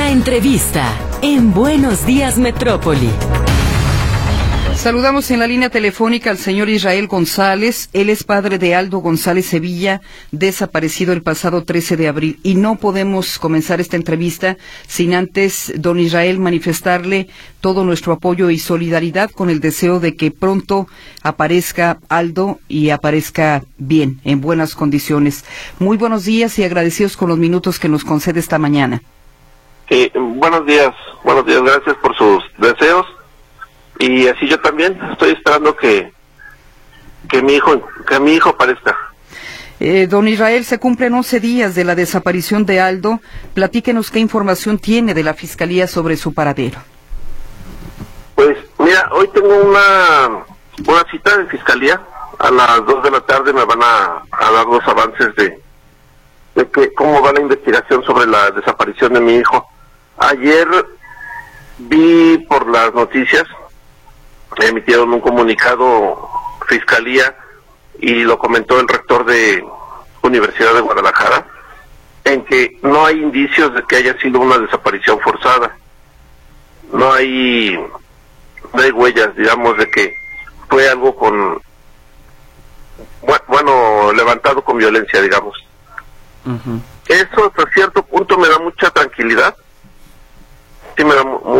La entrevista en Buenos Días Metrópoli. Saludamos en la línea telefónica al señor Israel González. Él es padre de Aldo González Sevilla, desaparecido el pasado 13 de abril. Y no podemos comenzar esta entrevista sin antes, don Israel, manifestarle todo nuestro apoyo y solidaridad con el deseo de que pronto aparezca Aldo y aparezca bien, en buenas condiciones. Muy buenos días y agradecidos con los minutos que nos concede esta mañana. Sí, buenos días, gracias por sus deseos. Y así yo también estoy esperando que mi hijo aparezca. Don Israel, se cumplen 11 días de la desaparición de Aldo. Platíquenos qué información tiene de la Fiscalía sobre su paradero. Pues mira, hoy tengo una cita de Fiscalía. A las 2 de la tarde me van a dar los avances de cómo va la investigación sobre la desaparición de mi hijo. Ayer vi por las noticias, emitieron un comunicado Fiscalía y lo comentó el rector de Universidad de Guadalajara, en que no hay indicios de que haya sido una desaparición forzada. No hay huellas, digamos, de que fue algo levantado con violencia, digamos. Uh-huh. Eso hasta cierto punto me da mucha tranquilidad. Sí, me da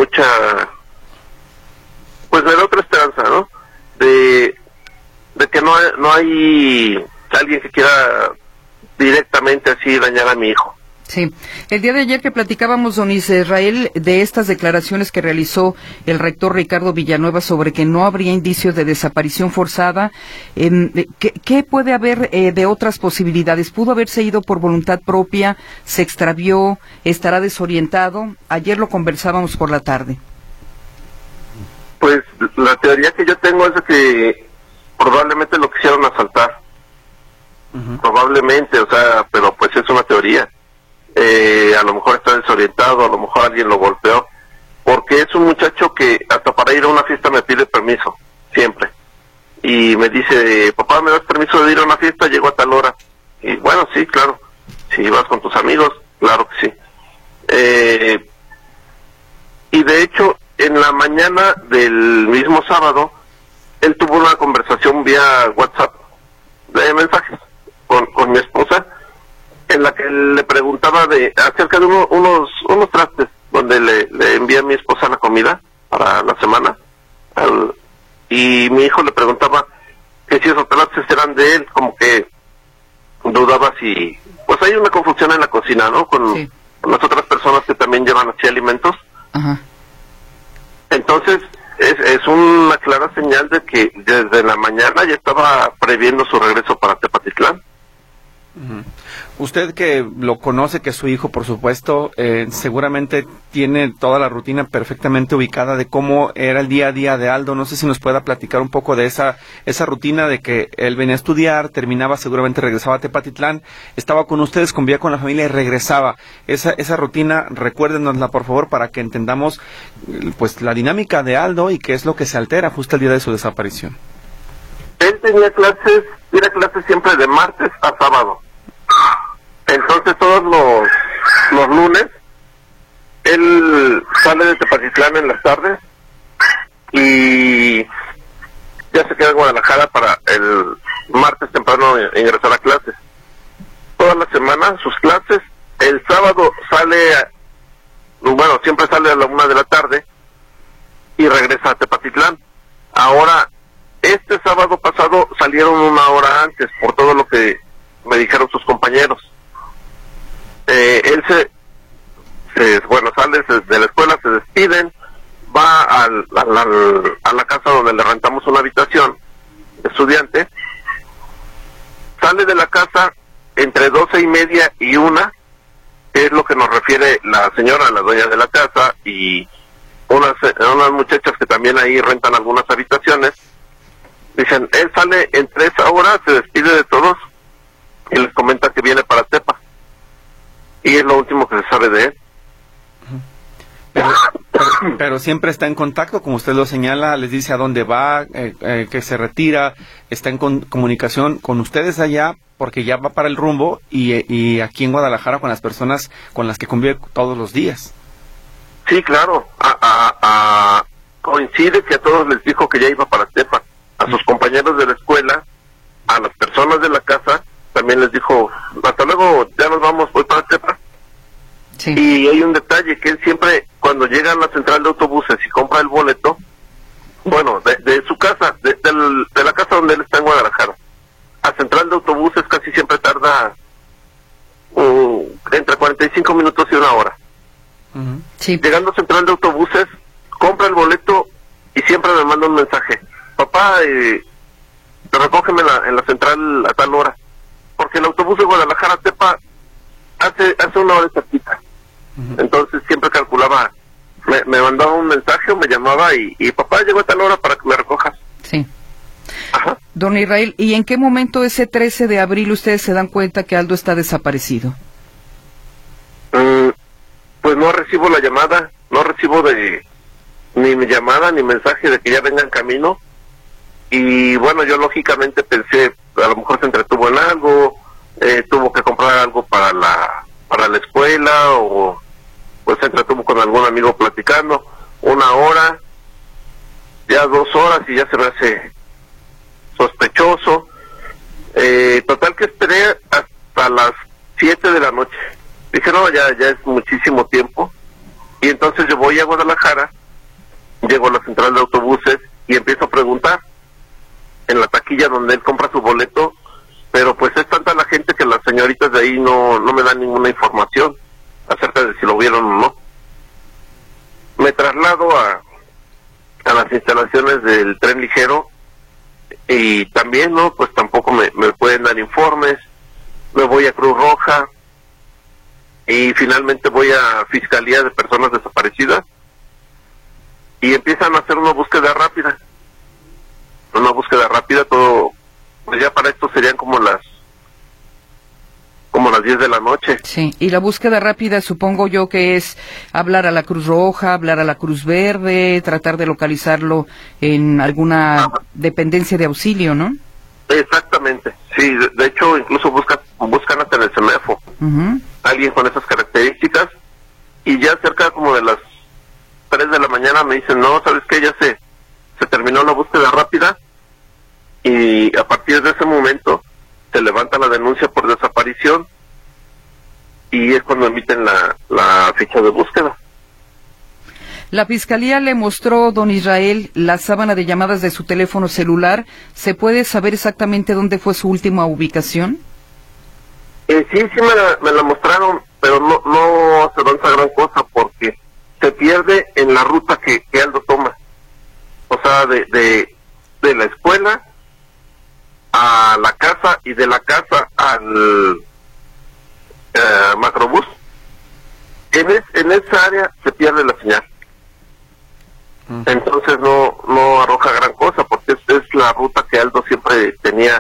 me da otra esperanza, ¿no? De que no hay alguien que quiera directamente así dañar a mi hijo. Sí. El día de ayer que platicábamos, don Israel, de estas declaraciones que realizó el rector Ricardo Villanueva sobre que no habría indicios de desaparición forzada, ¿qué puede haber de otras posibilidades? ¿Pudo haberse ido por voluntad propia? ¿Se extravió? ¿Estará desorientado? Ayer lo conversábamos por la tarde. Pues la teoría que yo tengo es de que probablemente lo quisieron asaltar. Uh-huh. Probablemente, pero pues es una teoría. A lo mejor está desorientado, a lo mejor alguien lo golpeó, porque es un muchacho que hasta para ir a una fiesta me pide permiso, siempre. Y me dice, papá, ¿me das permiso de ir a una fiesta? Llego a tal hora. Y bueno, sí, claro. Si vas con tus amigos, claro que sí. Y de hecho, en la mañana del mismo sábado, él tuvo una conversación vía WhatsApp, de mensajes, con mi esposa, en la que le preguntaba acerca de unos trastes, donde le envía a mi esposa la comida para la semana, y mi hijo le preguntaba que si esos trastes eran de él, como que dudaba si... Pues hay una confusión en la cocina, ¿no? Con las otras personas que también llevan así alimentos. Ajá. Entonces, es una clara señal de que desde la mañana ya estaba previendo su regreso para Tepatitlán. Uh-huh. Usted que lo conoce, que es su hijo, por supuesto, seguramente tiene toda la rutina perfectamente ubicada de cómo era el día a día de Aldo. No sé si nos pueda platicar un poco de esa rutina de que él venía a estudiar, terminaba, seguramente regresaba a Tepatitlán, estaba con ustedes, convivía con la familia y regresaba. Esa rutina, recuérdenosla por favor para que entendamos pues la dinámica de Aldo y qué es lo que se altera justo el día de su desaparición. Él tenía clases siempre de martes a sábado. Entonces todos los lunes él sale de Tepatitlán en las tardes y ya se queda en Guadalajara para el martes temprano ingresar a clases. Toda la semana sus clases, el sábado siempre sale a la 1 de la tarde y regresa a Tepatitlán. Ahora, este sábado pasado salieron 1 hora antes por todo lo que me dijeron sus compañeros. Él sale de la escuela, se despiden, va a la casa donde le rentamos una habitación de estudiante, sale de la casa entre 12:30 y 1, que es lo que nos refiere la señora, la dueña de la casa, y unas muchachas que también ahí rentan algunas habitaciones. Dicen, él sale entre esa hora, se despide de todos y les comenta que viene para Tepa. Y es lo último que se sabe de él. Pero siempre está en contacto, como usted lo señala, les dice a dónde va, que se retira, está en comunicación con ustedes allá, porque ya va para el rumbo, y aquí en Guadalajara con las personas con las que convive todos los días. Sí, claro. Coincide que a todos les dijo que ya iba para Tepa. A sus compañeros de la escuela, a las personas de la casa, también les dijo, hasta luego, ya nos vamos, voy para Tepa. Sí. Y hay un detalle, que él siempre, cuando llega a la central de autobuses y compra el boleto, bueno, de su casa, de la casa donde él está en Guadalajara, a central de autobuses casi siempre tarda entre 45 minutos y una hora. Sí. Llegando a central de autobuses, compra el boleto y siempre me manda un mensaje: papá, recógeme en la central a tal hora, porque el autobús de Guadalajara a Tepa hace una hora cerquita. Entonces siempre calculaba, me mandaba un mensaje o me llamaba y papá, llegó a tal hora para que me recojas. Sí. Ajá. Don Israel, ¿y en qué momento ese 13 de abril ustedes se dan cuenta que Aldo está desaparecido? Pues no recibo la llamada, no recibo ni mi llamada ni mensaje de que ya venga en camino. Y bueno, yo lógicamente pensé, a lo mejor se entretuvo en algo, tuvo que comprar algo para la escuela, o pues se entretuvo con algún amigo platicando. Una hora, ya 2 horas y ya se me hace sospechoso. Total que esperé hasta las 7 de la noche. Dije, no, ya es muchísimo tiempo. Y entonces yo voy a Guadalajara, llego a la central de autobuses y empiezo a preguntar en la taquilla donde él compra su boleto, pero pues es tanta la gente que las señoritas de ahí no me dan ninguna información acerca de si lo vieron o no. Me traslado a las instalaciones del tren ligero y también, ¿no? Pues tampoco me pueden dar informes. Me voy a Cruz Roja y finalmente voy a Fiscalía de Personas Desaparecidas y empiezan a hacer una búsqueda rápida. Todo, pues ya para esto serían como las 10 de la noche. Sí, y la búsqueda rápida supongo yo que es hablar a la Cruz Roja, hablar a la Cruz Verde, tratar de localizarlo en alguna dependencia de auxilio, ¿no? Exactamente, sí, de hecho incluso buscan hasta en el CEMEFO, alguien con esas características, y ya cerca como de las 3 de la mañana me dicen, no, ¿sabes qué? Ya se terminó la búsqueda rápida, y a partir de ese momento se levanta la denuncia por desaparición, y es cuando emiten la ficha de búsqueda. La Fiscalía le mostró, don Israel, la sábana de llamadas de su teléfono celular. ¿Se puede saber exactamente dónde fue su última ubicación? Sí, me la mostraron, pero no se avanza gran cosa porque se pierde en la ruta que Aldo toma. O sea, de la escuela a la casa y de la casa al macrobús. En esa área se pierde la señal. Entonces no arroja gran cosa porque es la ruta que Aldo siempre tenía,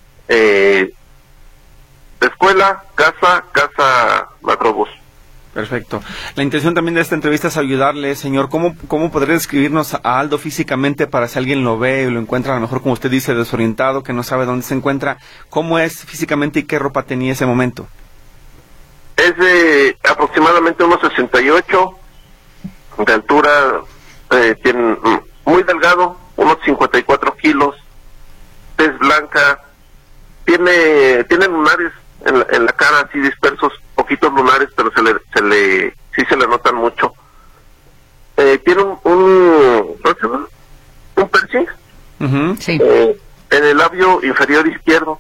escuela, casa, macrobús. Perfecto. La intención también de esta entrevista es ayudarle, señor. ¿Cómo podría describirnos a Aldo físicamente para si alguien lo ve y lo encuentra, a lo mejor como usted dice, desorientado, que no sabe dónde se encuentra? ¿Cómo es físicamente y qué ropa tenía ese momento? Es de aproximadamente unos 68 de altura, tiene muy delgado, unos 54 kilos, tez blanca, tiene lunares en la cara así dispersos, poquitos lunares, pero sí se le notan mucho. Tiene un piercing Sí. en el labio inferior izquierdo.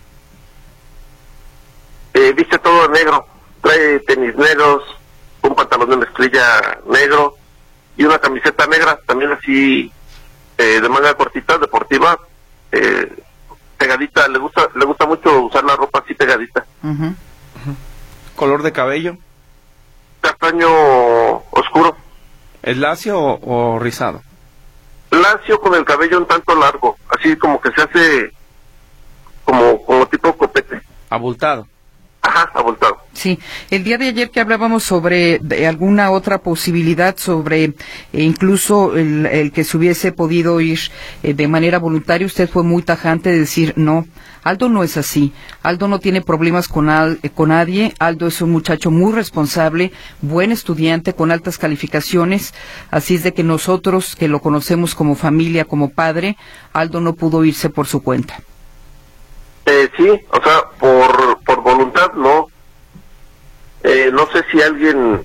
Viste todo de negro, trae tenis negros, un pantalón de mezclilla negro y una camiseta negra, también así de manga cortita, deportiva, pegadita. Le gusta mucho usar la ropa así pegadita. ¿Color de cabello? Castaño oscuro. ¿Es lacio o rizado? Lacio, con el cabello un tanto largo, así como que se hace como tipo copete. Abultado. Ajá, abultado. Sí, el día de ayer que hablábamos sobre alguna otra posibilidad, sobre incluso el que se hubiese podido ir de manera voluntaria, usted fue muy tajante de decir no. Aldo no es así. Aldo no tiene problemas con nadie. Aldo es un muchacho muy responsable, buen estudiante, con altas calificaciones. Así es de que nosotros, que lo conocemos como familia, como padre, Aldo no pudo irse por su cuenta. Sí, o sea, por voluntad no. No sé si alguien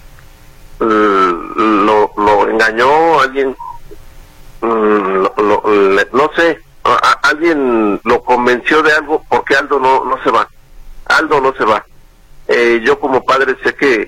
lo engañó, alguien, no sé. Alguien lo convenció de algo, porque Aldo no se va. Aldo no se va. Yo como padre sé que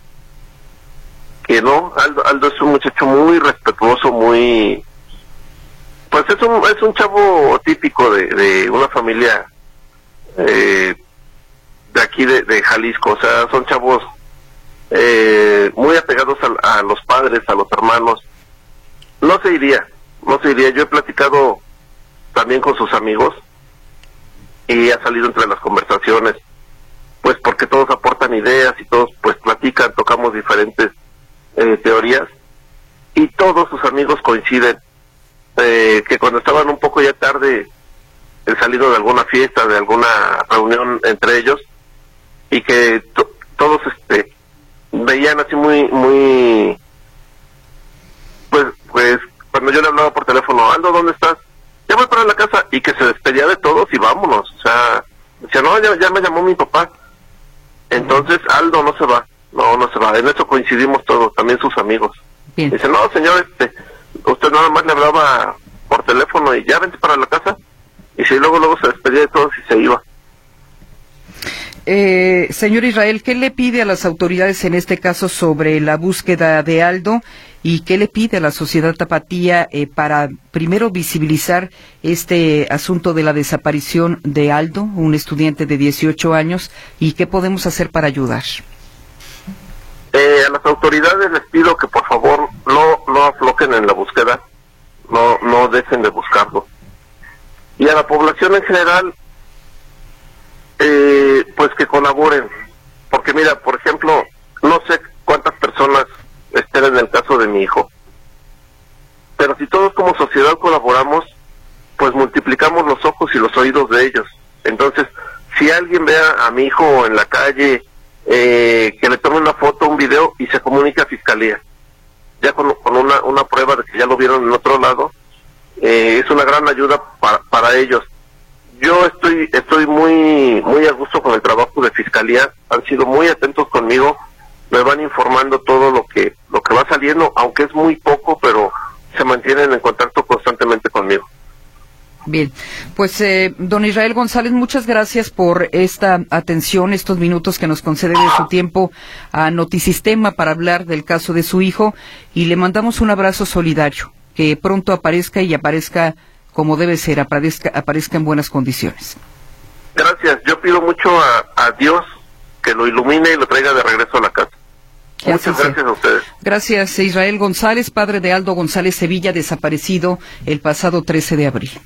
no. Aldo es un muchacho muy respetuoso, muy, pues es un chavo típico de una familia de aquí de Jalisco. O sea, son chavos muy apegados a los padres, a los hermanos. No se iría. Yo he platicado también con sus amigos y ha salido entre las conversaciones, pues porque todos aportan ideas y todos pues platican, tocamos diferentes teorías, y todos sus amigos coinciden que cuando estaban un poco ya tarde, salido de alguna fiesta, de alguna reunión entre ellos, y que todos veían así muy pues cuando yo le hablaba por teléfono, Aldo, ¿dónde estás? Ya voy para la casa, y que se despedía de todos y vámonos. O sea, decía, no, ya me llamó mi papá. Entonces Aldo no se va, no se va. En eso coincidimos todos, también sus amigos. Bien. Dice, no, señor, usted nada más le hablaba por teléfono y ya vente para la casa. Y si luego se despedía de todos y se iba. Señor Israel, ¿qué le pide a las autoridades en este caso sobre la búsqueda de Aldo? ¿Y qué le pide a la sociedad tapatía para primero visibilizar este asunto de la desaparición de Aldo, un estudiante de 18 años, y qué podemos hacer para ayudar? A las autoridades les pido que por favor no aflojen en la búsqueda, no dejen de buscarlo. Y a la población en general, pues que colaboren, porque mira, por ejemplo, no sé cuántas personas estén en el caso de mi hijo, pero si todos como sociedad colaboramos, pues multiplicamos los ojos y los oídos de ellos. Entonces, si alguien ve a mi hijo en la calle, que le tome una foto, un video y se comunique a fiscalía, ya con una prueba de que ya lo vieron en otro lado, es una gran ayuda para ellos. Yo estoy muy a gusto con el trabajo de fiscalía, han sido muy atentos conmigo, me van informando todo lo que va saliendo, aunque es muy poco, pero se mantienen en contacto constantemente conmigo. Bien, pues don Israel González, muchas gracias por esta atención, estos minutos que nos concede de su tiempo a Notisistema para hablar del caso de su hijo, y le mandamos un abrazo solidario, que pronto aparezca y aparezca como debe ser, aparezca en buenas condiciones. Gracias, yo pido mucho a Dios que lo ilumine y lo traiga de regreso a la casa. Muchas gracias a ustedes. Gracias, Israel González, padre de Aldo González Sevilla, desaparecido el pasado 13 de abril.